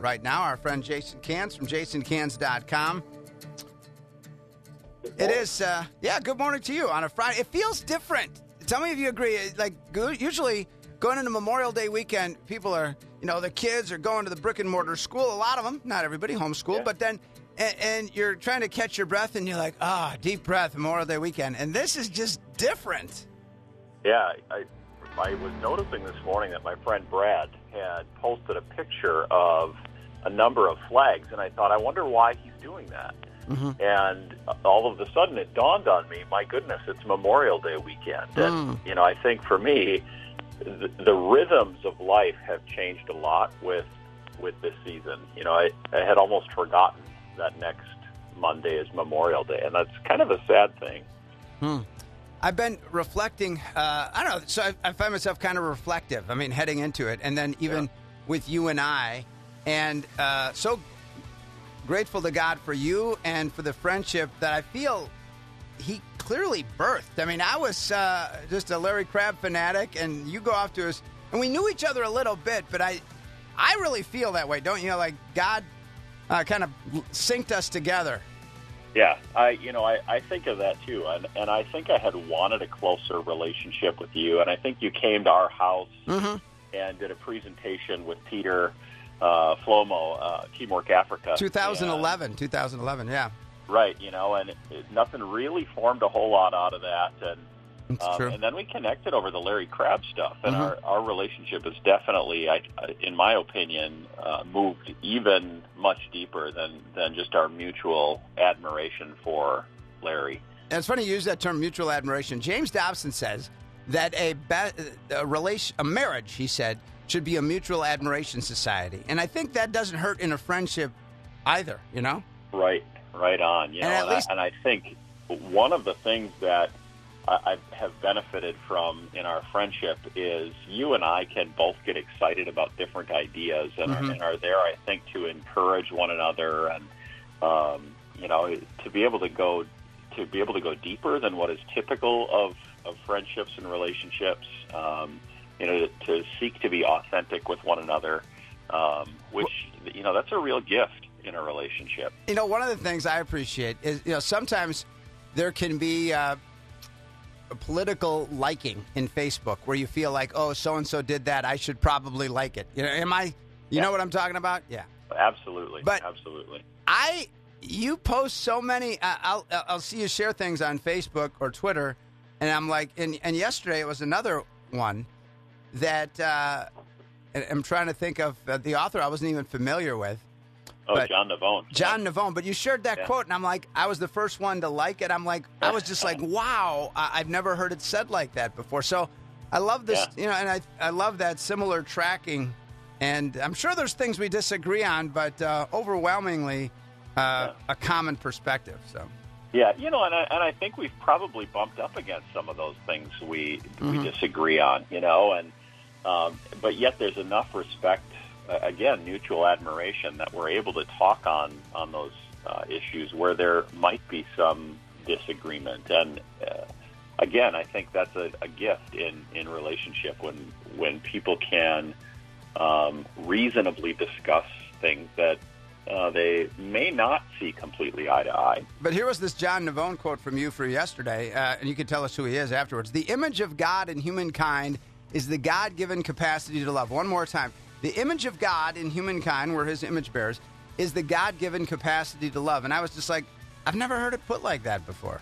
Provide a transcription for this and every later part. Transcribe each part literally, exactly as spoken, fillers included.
right now. Our friend Jason Cans from jason cans dot com. It is, uh, yeah, good morning to you on a Friday. It feels different. Tell me if you agree. Like, usually going into Memorial Day weekend, people are, you know, the kids are going to the brick and mortar school. A lot of them, not everybody, homeschooled, yeah. But then, and, and you're trying to catch your breath and you're like, ah, oh, deep breath, Memorial Day weekend. And this is just different. Yeah, I, I was noticing this morning that my friend Brad had posted a picture of a number of flags, and I thought, I wonder why he's doing that. Mm-hmm. And all of a sudden it dawned on me, my goodness, it's Memorial Day weekend. Mm. And, you know, I think for me, the, the rhythms of life have changed a lot with with this season. You know, I, I had almost forgotten that next Monday is Memorial Day, and that's kind of a sad thing. Hmm. I've been reflecting, uh, I don't know, so I, I find myself kind of reflective, I mean, heading into it, and then even yeah. with you and I, and uh, so grateful to God for you and for the friendship that I feel he clearly birthed. I mean, I was uh, just a Larry Crabb fanatic, and you go off to us, and we knew each other a little bit, but I I really feel that way, don't you? Like God uh, kind of synced us together. Yeah, I you know, I, I think of that too, and, and I think I had wanted a closer relationship with you, and I think you came to our house mm-hmm. and did a presentation with Peter Uh, Flomo, uh, Teamwork Africa. twenty eleven, and, twenty eleven, yeah. Right, you know, and it, it, nothing really formed a whole lot out of that. And um, true. And then we connected over the Larry Crabb stuff, and mm-hmm. our, our relationship has definitely, I, in my opinion, uh, moved even much deeper than, than just our mutual admiration for Larry. And it's funny you use that term, mutual admiration. James Dobson says that a, be- a, relation, a marriage, he said, should be a mutual admiration society. And I think that doesn't hurt in a friendship either, you know? Right, right on. You know, and, and, least... I, and I think one of the things that I, I have benefited from in our friendship is you and I can both get excited about different ideas and, mm-hmm. are, and are there, I think, to encourage one another and, um, you know, to be able to go to be able to go deeper than what is typical of, of friendships and relationships. Um, You know, to, to seek to be authentic with one another, um, which, you know, that's a real gift in a relationship. You know, one of the things I appreciate is, you know, sometimes there can be uh, a political liking in Facebook where you feel like, oh, so-and-so did that, I should probably like it. You know, am I, you yeah. know what I'm talking about? Yeah. Absolutely. But Absolutely. I, you post so many, uh, I'll, I'll see you share things on Facebook or Twitter, and I'm like, and, and yesterday it was another one that uh, I'm trying to think of uh, the author I wasn't even familiar with. Oh, John Navone. John yeah. Navone. But you shared that yeah. quote, and I'm like, I was the first one to like it. I'm like, I was just like, wow, I- I've never heard it said like that before. So I love this, yeah. you know, and I I love that similar tracking. And I'm sure there's things we disagree on, but uh, overwhelmingly uh, yeah. a common perspective. So. Yeah, you know, and I, and I think we've probably bumped up against some of those things we mm-hmm. we disagree on, you know, and um, but yet there's enough respect, uh, again, mutual admiration that we're able to talk on on those uh, issues where there might be some disagreement. And uh, again, I think that's a, a gift in, in relationship when when people can um, reasonably discuss things that Uh, they may not see completely eye to eye. But here was this John Navone quote from you for yesterday, uh, and you can tell us who he is afterwards. The image of God in humankind is the God-given capacity to love. One more time. The image of God in humankind, we're his image bearers, is the God-given capacity to love. And I was just like, I've never heard it put like that before.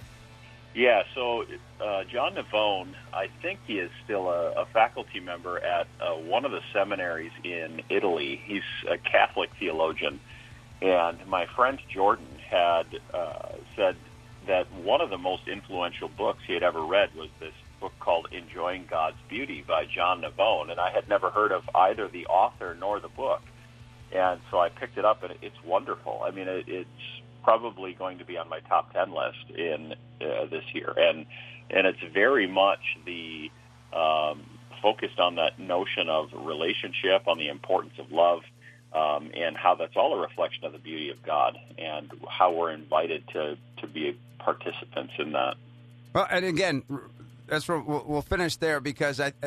Yeah, so uh, John Navone, I think he is still a, a faculty member at uh, one of the seminaries in Italy. He's a Catholic theologian, and my friend Jordan had uh, said that one of the most influential books he had ever read was this book called Enjoying God's Beauty by John Navone, and I had never heard of either the author nor the book. And so I picked it up, and it's wonderful. I mean, it, it's probably going to be on my top ten list in uh, this year, and and it's very much the um, focused on that notion of relationship, on the importance of love, um, and how that's all a reflection of the beauty of God, and how we're invited to to be participants in that. Well, and again, that's where we'll, we'll finish there because I, uh,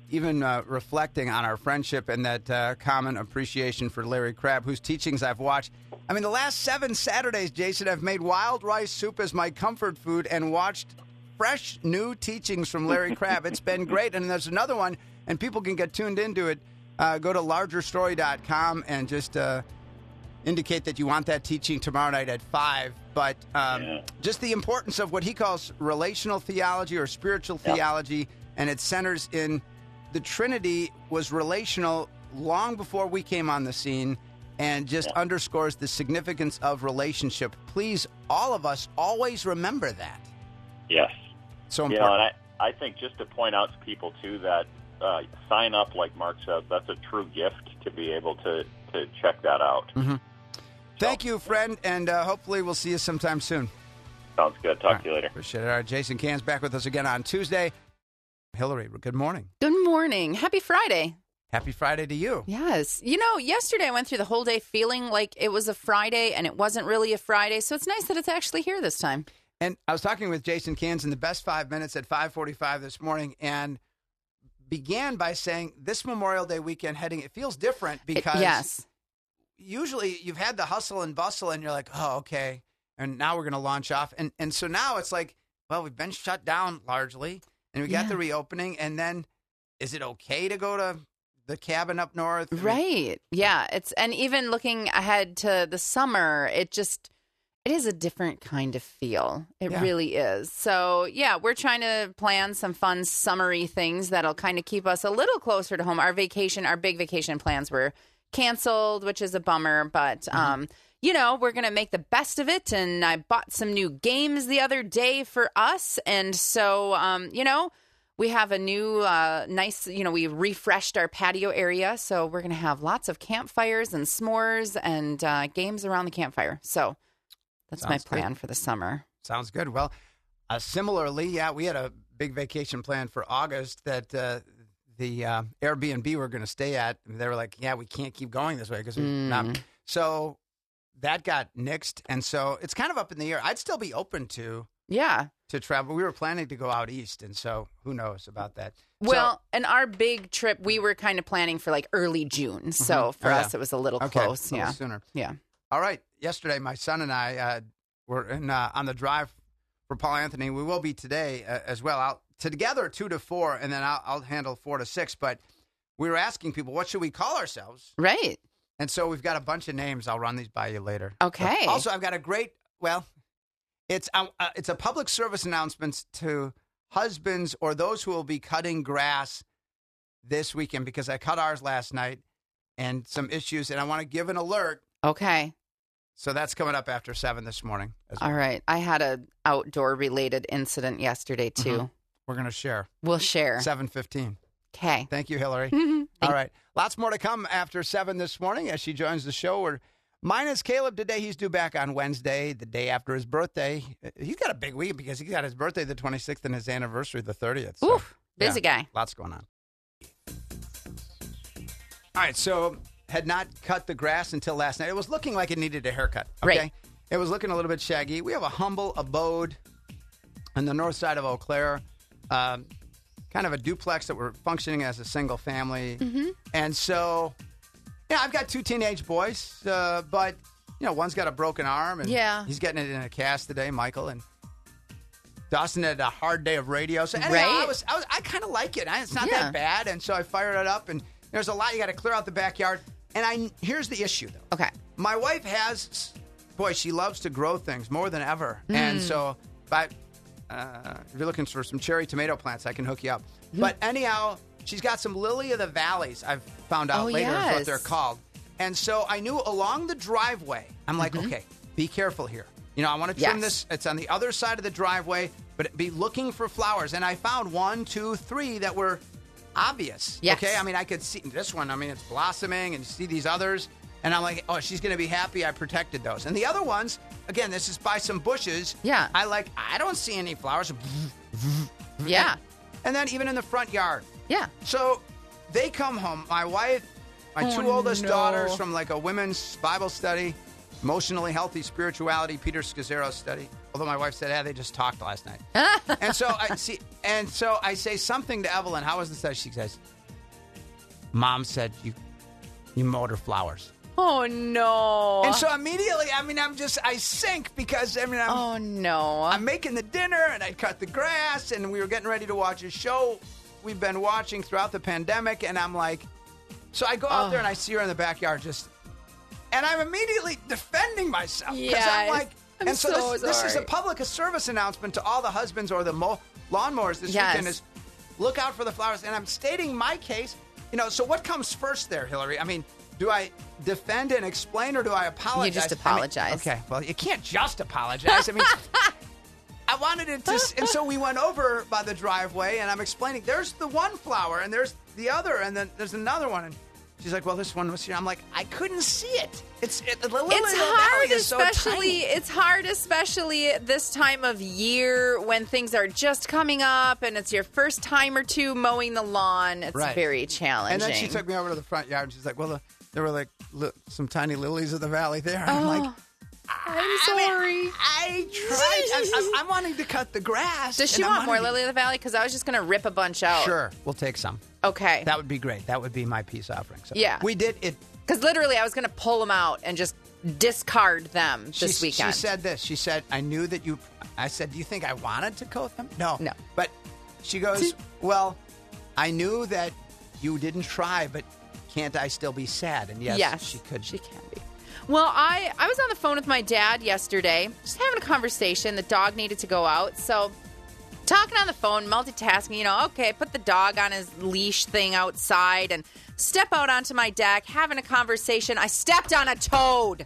even uh, reflecting on our friendship and that uh, common appreciation for Larry Crabb, whose teachings I've watched. I mean, the last seven Saturdays, Jason, I've made wild rice soup as my comfort food and watched fresh new teachings from Larry Crabb. It's been great. And there's another one, and people can get tuned into it. Uh, go to larger story dot com and just uh, indicate that you want that teaching tomorrow night at five. But um, Yeah. just the importance of what he calls relational theology or spiritual Yep. theology, and it centers in the Trinity was relational long before we came on the scene, and just Yep. underscores the significance of relationship. Please, all of us, always remember that. Yes. So You important. know, and I, I think just to point out to people, too, that uh, sign up, like Mark said, that's a true gift to be able to, to check that out. Mm-hmm. Thank you, friend, and uh, hopefully we'll see you sometime soon. Sounds good. Talk All to you right. later. Appreciate it. All right, Jason Cairns back with us again on Tuesday. Hillary, good morning. Good morning. Happy Friday. Happy Friday to you. Yes. You know, yesterday I went through the whole day feeling like it was a Friday and it wasn't really a Friday. So it's nice that it's actually here this time. And I was talking with Jason Cairns in the best five minutes at five forty-five this morning, and began by saying this Memorial Day weekend heading, it feels different because It- yes. usually you've had the hustle and bustle and you're like, oh, okay. And now we're going to launch off. And and so now it's like, well, we've been shut down largely and we got Yeah. the reopening. And then is it okay to go to the cabin up north? I mean, Right. Yeah. It's and even looking ahead to the summer, it just it is a different kind of feel. It Yeah. really is. So yeah, we're trying to plan some fun summery things that'll kind of keep us a little closer to home. Our vacation, our big vacation plans were canceled, which is a bummer, but um you know, we're going to make the best of it. And I bought some new games the other day for us. And so, um, you know, we have a new, uh, nice, you know, we refreshed our patio area. So we're going to have lots of campfires and s'mores and uh, games around the campfire. So that's Sounds my plan for the summer. Sounds good. Well, uh, similarly, yeah, we had a big vacation plan for August that uh, the uh, Airbnb we're going to stay at. They were like, yeah, we can't keep going this way because we're not. Mm. So that got nixed. And so it's kind of up in the air. I'd still be open to Yeah. to travel. We were planning to go out east. And so who knows about that? Well, and our big trip, we were kind of planning for like early June. So for Oh, us, yeah. it was a little so, okay, close. a little Yeah. sooner. Yeah. All right. Yesterday, my son and I uh, were in, uh, on the drive for Paul Anthony. We will be today uh, as well. I'll, together, two to four, and then I'll, I'll handle four to six. But we were asking people, what should we call ourselves? Right. And so we've got a bunch of names. I'll run these by you later. Okay. But also, I've got a great, well, it's uh, uh, it's a public service announcement to husbands or those who will be cutting grass this weekend, because I cut ours last night and some issues, and I want to give an alert. Okay. So that's coming up after seven this morning. As well. All right. I had a outdoor related incident yesterday too. Mhm. We're going to share. We'll share. seven fifteen. Okay. Thank you, Hillary. All right. Lots more to come after seven this morning as she joins the show. We're minus Caleb today. He's due back on Wednesday, the day after his birthday. He's got a big week because he got his birthday the twenty-sixth and his anniversary the thirtieth. So, Oof. Busy yeah, guy. Lots going on. All right. So had not cut the grass until last night. It was looking like it needed a haircut. Okay. Right. It was looking a little bit shaggy. We have a humble abode on the north side of Eau Claire. Um, kind of a duplex that we're functioning as a single family. Mm-hmm. And so, yeah, I've got two teenage boys, uh, but, you know, one's got a broken arm, and Yeah. he's getting it in a cast today, Michael. And Dawson had a hard day of radio. So, anyhow, Right. I, was, I, was, I kind of like it. I, it's not Yeah. that bad. And so I fired it up, and there's a lot. You got to clear out the backyard. And I here's the issue, though. Okay. My wife has, boy, she loves to grow things more than ever. Mm. And so, but uh, if you're looking for some cherry tomato plants, I can hook you up. Mm. But anyhow, she's got some lily of the valleys, I've found out Oh, later is what yes. they're called. And so I knew along the driveway, I'm like, Mm-hmm. okay, be careful here. You know, I want to trim Yes. this. It's on the other side of the driveway, but be looking for flowers. And I found one, two, three that were obvious. Yes. Okay, I mean, I could see this one. I mean, it's blossoming, and you see these others. And I'm like, oh, she's going to be happy I protected those. And the other ones, again, this is by some bushes. Yeah. I like, I don't see any flowers. Yeah. And then even in the front yard. Yeah. So they come home. My wife, my Oh, two oldest no. daughters from like a women's Bible study, emotionally healthy spirituality, Peter Scazzaro study. Although my wife said, yeah, they just talked last night. and so I see, and so I say something to Evelyn. How was the study? She says, Mom said you you mowed her flowers. Oh, no. And so immediately, I mean, I'm just, I sink because, I mean, I'm, oh, no. I'm making the dinner and I cut the grass and we were getting ready to watch a show we've been watching throughout the pandemic. And I'm like, so I go out oh. there and I see her in the backyard just, and I'm immediately defending myself. Because yes. I'm like, I'm and so, so this, this is a sorry. public service announcement to all the husbands or the mo- lawnmowers this Yes. weekend is look out for the flowers. And I'm stating my case. You know, so what comes first there, Hillary? I mean, do I defend and explain or do I apologize? You just apologize. I mean, okay, well, you can't just apologize. I mean, I wanted it to, and so we went over by the driveway and I'm explaining, there's the one flower and there's the other and then there's another one. And she's like, well, this one was here. I'm like, I couldn't see it. It's it, the little It's little hard, valley is so especially tiny. it's hard, especially at this time of year when things are just coming up and it's your first time or two mowing the lawn. It's Right. very challenging. And then she took me over to the front yard and she's like, well, the, there were like li- some tiny lilies of the valley there. And I'm like, Oh, I'm I sorry. mean, I tried. I, I'm, I'm wanting to cut the grass. Does she and I'm want more wanting to- Lily of the Valley? Because I was just going to rip a bunch out. Sure, we'll take some. Okay. That would be great. That would be my peace offering. So Yeah. we did it. Because literally, I was going to pull them out and just discard them this she, weekend. She said this. She said, I knew that you, I said, do you think I wanted to coat them? No. No. But she goes, well, I knew that you didn't try, but can't I still be sad? And yes, yes, she could. She can be. Well, I, I was on the phone with my dad yesterday, just having a conversation. The dog needed to go out. So, talking on the phone, multitasking, you know, okay, put the dog on his leash thing outside and step out onto my deck, having a conversation. I stepped on a toad.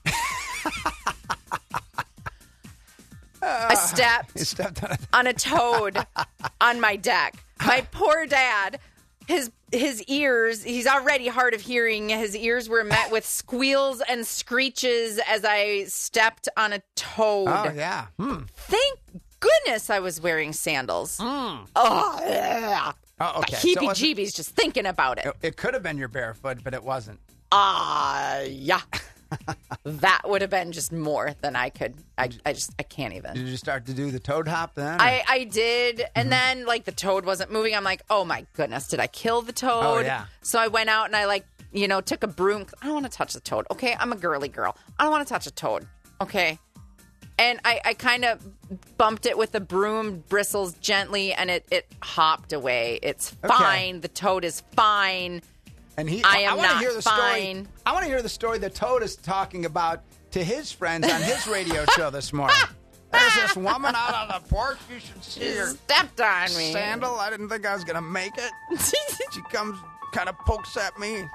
I stepped, You stepped on it. on a toad on my deck. My poor dad, his his ears, he's already hard of hearing. His ears were met with squeals and screeches as I stepped on a toad. Oh, yeah. Hmm. Thank goodness I was wearing sandals. Mm. Oh, yeah. Oh, okay. The So it wasn't- heebie-jeebies just thinking about it. It, it could have been your barefoot, but it wasn't. Ah, yeah. That would have been just more than I could. I, I just, I can't even. Did you start to do the toad hop then? or- I, I did, and then like the toad wasn't moving. I'm like, oh my goodness, did I kill the toad? Oh, yeah. So I went out and I like, you know, took a broom. I don't want to touch the toad. Okay, I'm a girly girl. I don't want to touch a toad. Okay, and I, I kind of bumped it with the broom bristles gently, and it it hopped away. It's Okay. fine. The toad is fine. And he, I am wanna not hear the fine. Story, I want to hear the story that Toad is talking about to his friends on his radio show this morning. There's this woman out on the porch. You should see She her stepped on me. sandal. I didn't think I was going to make it. She comes, kind of pokes at me.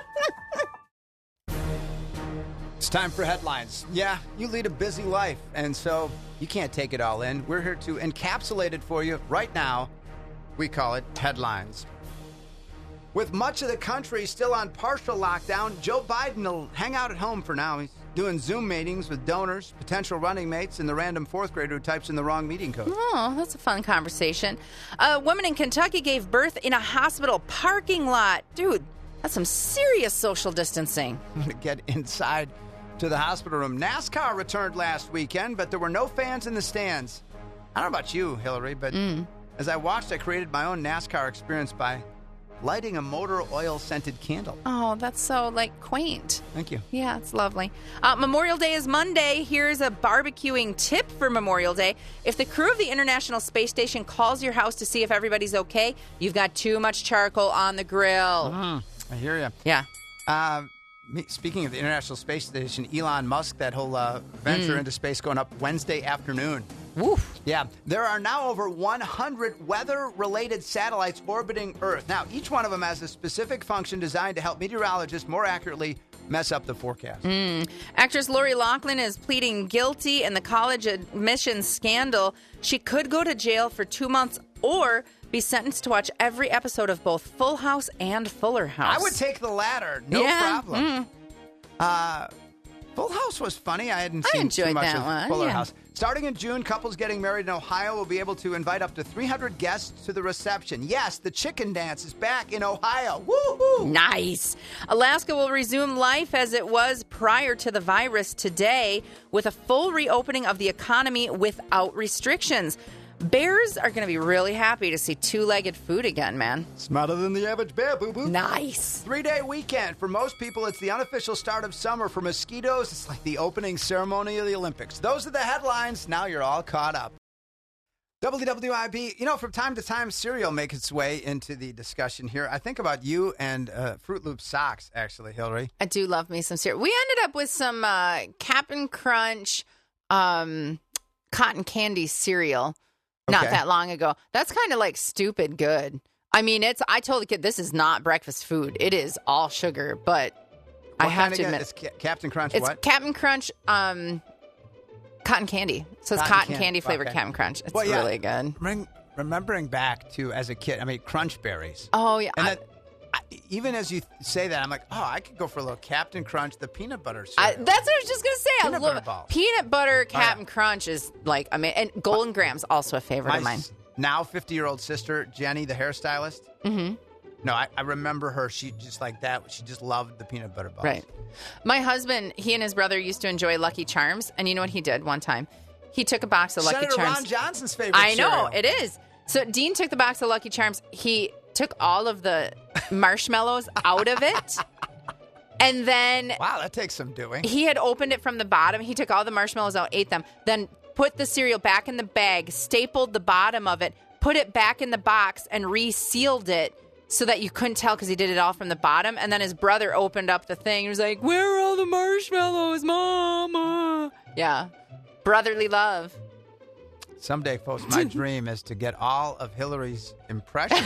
It's time for headlines. Yeah, you lead a busy life, and so you can't take it all in. We're here to encapsulate it for you right now. We call it headlines. With much of the country still on partial lockdown, Joe Biden will hang out at home for now. He's doing Zoom meetings with donors, potential running mates, and the random fourth grader who types in the wrong meeting code. Oh, that's a fun conversation. A woman in Kentucky gave birth in a hospital parking lot. Dude, that's some serious social distancing. To get inside to the hospital room. NASCAR returned last weekend, but there were no fans in the stands. I don't know about you, Hillary, but Mm. as I watched, I created my own NASCAR experience by lighting a motor oil-scented candle. Oh, that's so, like, quaint. Thank you. Yeah, it's lovely. Uh, Memorial Day is Monday. Here's a barbecuing tip for Memorial Day. If the crew of the International Space Station calls your house to see if everybody's okay, you've got too much charcoal on the grill. Mm, I hear you. Yeah. Uh, me- speaking of the International Space Station, Elon Musk, that whole uh, venture Mm. into space going up Wednesday afternoon. Woof. Yeah, there are now over one hundred weather-related satellites orbiting Earth. Now, each one of them has a specific function designed to help meteorologists more accurately mess up the forecast. Mm. Actress Lori Loughlin is pleading guilty in the college admissions scandal. She could go to jail for two months or be sentenced to watch every episode of both Full House and Fuller House. I would take the latter, no Yeah, problem. mm. Uh, Full House was funny. I hadn't I seen enjoyed too much that of one, Fuller yeah. House. Starting in June, couples getting married in Ohio will be able to invite up to three hundred guests to the reception. Yes, the chicken dance is back in Ohio. Woohoo! Nice. Alaska will resume life as it was prior to the virus today with a full reopening of the economy without restrictions. Bears are going to be really happy to see two-legged food again, man. Smarter than the average bear, boo-boo. Nice. Three-day weekend. For most people, it's the unofficial start of summer. For mosquitoes, it's like the opening ceremony of the Olympics. Those are the headlines. Now you're all caught up. W W I B, you know, from time to time, cereal makes its way into the discussion here. I think about you and uh, Fruit Loop socks, actually, Hillary. I do love me some cereal. We ended up with some uh, Cap'n Crunch um, cotton candy cereal not Okay. that long ago. That's kind of like stupid good. I mean, it's. I told the kid this is not breakfast food. It is all sugar, but I What have kind to again? admit, It's Ca- Captain Crunch it's what? Cap'n Crunch um, cotton candy. So it's Cotton cotton candy. candy flavored Okay. Cap'n Crunch. It's Well, yeah. really good. Remem- Remembering back to as a kid, I mean, Crunch Berries. Oh yeah. And I- that, I, even as you say that, I'm like, oh, I could go for a little Captain Crunch, the peanut butter I, cereal. that's what I was just gonna say. Peanut I butter love balls. peanut butter Oh, yeah. Cap'n Crunch is like I mean, and Golden Grams also a favorite My of mine. s- now fifty-year-old sister, Jenny, the hairstylist. Mm-hmm. No, I, I remember her. She just like that. She just loved the peanut butter balls. Right. My husband, he and his brother used to enjoy Lucky Charms, and you know what he did one time? He took a box of Lucky Senator Charms. Ron Johnson's favorite I know cereal. it is. So Dean took the box of Lucky Charms. He took all of the marshmallows out of it, and then Wow, that takes some doing. he had opened it from the bottom. He took all the marshmallows out, ate them, then put the cereal back in the bag, stapled the bottom of it, put it back in the box, and resealed it so that you couldn't tell because he did it all from the bottom. And then his brother opened up the thing and was like, "Where are all the marshmallows, Mama?" Yeah. Brotherly love. Someday, folks, my dream is to get all of Hillary's impressions.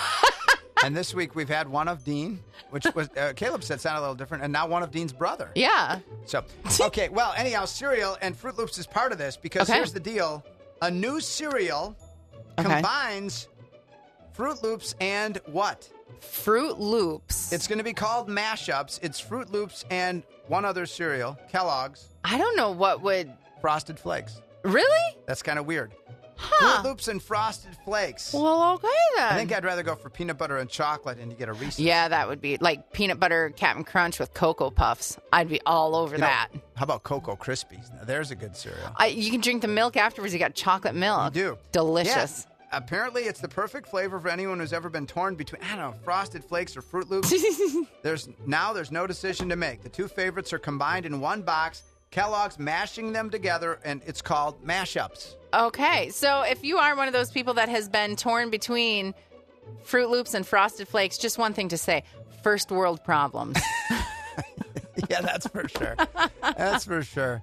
And this week we've had one of Dean, which was uh, Caleb said sounded a little different, and now one of Dean's brother. Yeah. So, okay, well, anyhow, cereal and Fruit Loops is part of this because Okay. here's the deal: a new cereal Okay. combines Fruit Loops and what? Fruit Loops. It's going to be called Mashups. It's Fruit Loops and one other cereal, Kellogg's I don't know what would. Frosted Flakes. Really? That's kind of weird. Huh. Fruit Loops and Frosted Flakes. Well, okay then. I think I'd rather go for peanut butter and chocolate and you get a Reese's. Yeah, that would be like peanut butter Cap'n Crunch with Cocoa Puffs. I'd be all over You know, that. How about Cocoa Krispies? Now, there's a good cereal. I, you can drink the milk afterwards. You got chocolate milk. You do. Delicious. Yeah. Apparently, it's the perfect flavor for anyone who's ever been torn between, I don't know, Frosted Flakes or Fruit Loops. there's Now there's no decision to make. The two favorites are combined in one box. Kellogg's mashing them together, and it's called Mashups. Okay, so if you are one of those people that has been torn between Fruit Loops and Frosted Flakes, just one thing to say: first world problems. Yeah, that's for sure. That's for sure.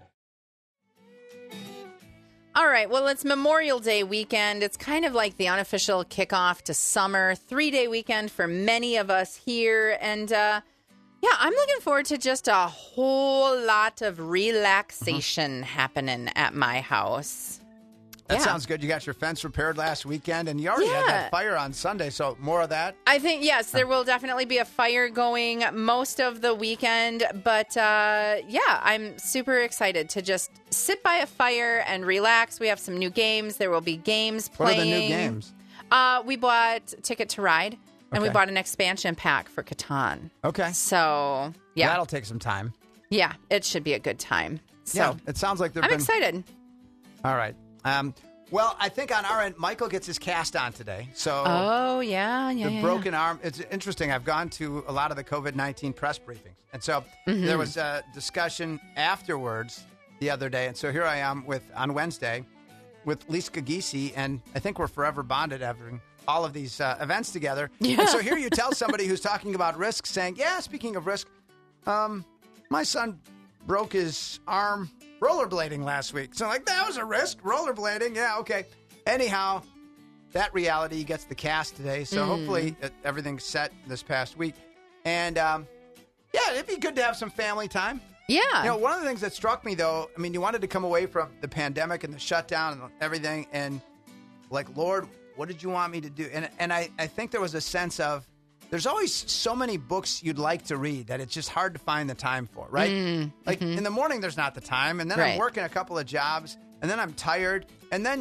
All right, well, it's Memorial Day weekend. It's kind of like the unofficial kickoff to summer, three-day weekend for many of us here. And, uh, yeah, I'm looking forward to just a whole lot of relaxation happening at my house. That Yeah. sounds good. You got your fence repaired last weekend, and you already had Yeah. that fire on Sunday, so more of that. I think, yes, there will definitely be a fire going most of the weekend. But, uh, yeah, I'm super excited to just sit by a fire and relax. We have some new games. There will be games What are playing. the new games? Uh, we bought Ticket to Ride, and we Okay. bought an expansion pack for Catan. Okay. So, yeah. That'll take some time. Yeah, it should be a good time. So, Yeah, it sounds like there've I'm been... excited. All right. Um, well, I think on our end, Michael gets his cast on today. So Oh, yeah, yeah, the yeah, broken arm, it's interesting. I've gone to a lot of the COVID nineteen press briefings. And so Mm-hmm. there was a discussion afterwards the other day. And so here I am with on Wednesday with Lisa Gagisi, and I think we're forever bonded having all of these uh, events together. Yeah. And so here you tell somebody who's talking about risk, saying, yeah, speaking of risk, um, my son broke his arm rollerblading last week. So like, that was a risk. Rollerblading. Yeah, okay. Anyhow, that reality gets the cast today. So Mm. hopefully uh, everything's set this past week. And um, yeah, it'd be good to have some family time. Yeah. You know, one of the things that struck me, though, I mean, you wanted to come away from the pandemic and the shutdown and everything. And like, Lord, what did you want me to do? And, and I, I think there was a sense of, there's always so many books you'd like to read that it's just hard to find the time for, right? Mm, like mm-hmm. in the morning, there's not the time. And then Right. I'm working a couple of jobs and then I'm tired. And then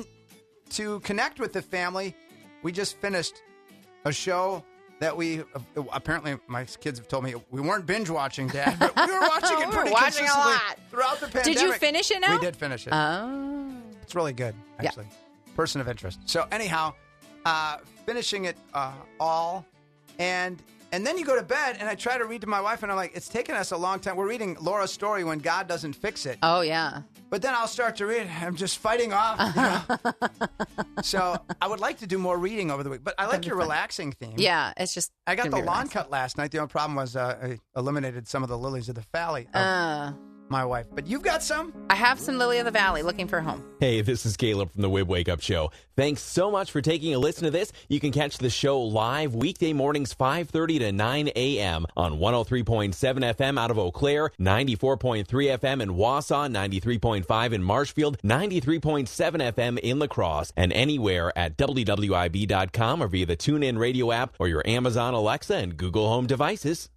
to connect with the family, we just finished a show that we, uh, apparently my kids have told me we weren't binge watching, Dad, but we were watching it We were pretty watching a consistently lot. throughout the pandemic. Did you finish it now? We did finish it. Oh. It's really good, Yeah. actually. person of interest. So anyhow, uh, finishing it uh, all, and and then you go to bed, and I try to read to my wife, and I'm like, it's taken us a long time. We're reading Laura's story, When God Doesn't Fix It. Oh, yeah. But then I'll start to read. I'm just fighting off. You know? So I would like to do more reading over the week. But I like your relaxing theme. Yeah, it's just. I got the gonna be lawn relaxing. cut last night. The only problem was uh, I eliminated some of the lilies of the valley of Uh, my wife. But you've got some? I have some Lily of the Valley looking for a home. Hey, this is Caleb from the Wib Wake Up Show. Thanks so much for taking a listen to this. You can catch the show live weekday mornings five thirty to nine a.m. on one oh three point seven F M out of Eau Claire, ninety-four point three F M in Wausau, ninety-three point five in Marshfield, ninety-three point seven F M in La Crosse, and anywhere at W W I B dot com or via the TuneIn Radio app or your Amazon Alexa and Google Home devices.